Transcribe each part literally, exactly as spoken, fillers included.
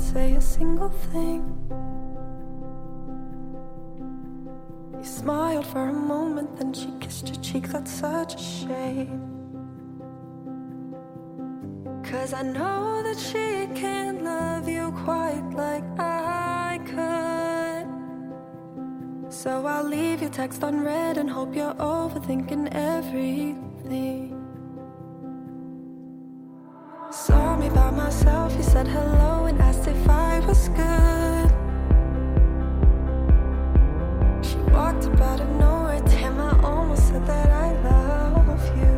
say a single thing. You smiled for a moment, then she kissed your cheek. That's such a shame. 'Cause I know that she can't love you quite like I could. So I'll leave your text unread and hope you're overthinking everything. Saw me by myself, you said hello and asked if I was good. She walked up out of nowhere, damn, I almost said that I love you.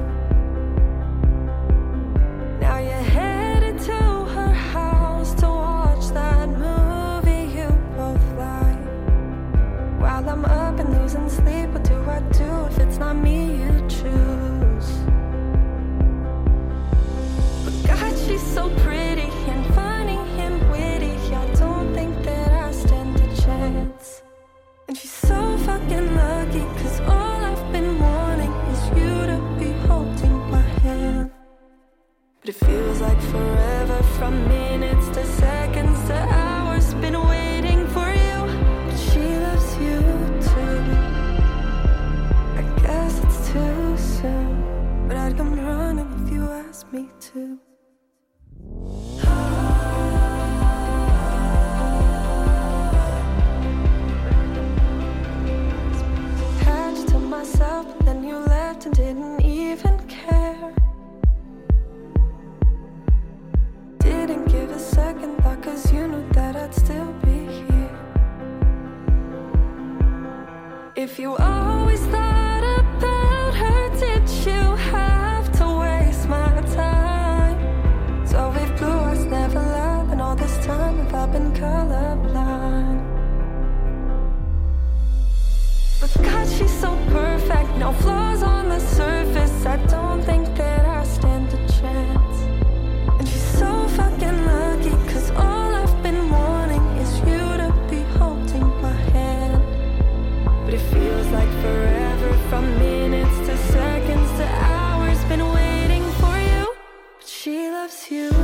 Now you're headed to her house to watch that movie you both like. While I'm up and losing sleep, what do I do if it's not me you choose? But God, she's so pretty and funny and witty. I don't think that I stand a chance. And she's so fucking lucky, 'cause all I've been wanting is you to be holding my hand. But it feels like forever, from minutes to seconds to hours. Been waiting for you, but she loves you too. I guess it's too soon, but I'd come running if you asked me to. Had you to myself, but then you left and didn't even care. Didn't give a second thought, 'cause you knew that I'd still be here. If you always thought about her, did you have to waste my time? So if blue eyes never lie, then all this time have I been colorblind? But God, she's so perfect, no flaws on the surface. I don't think that I stand a chance. And she's so fucking lucky, 'cause all I've been wanting is you to be holding my hand. But it feels like forever, from minutes to seconds to hours. Been waiting for you, but she loves you.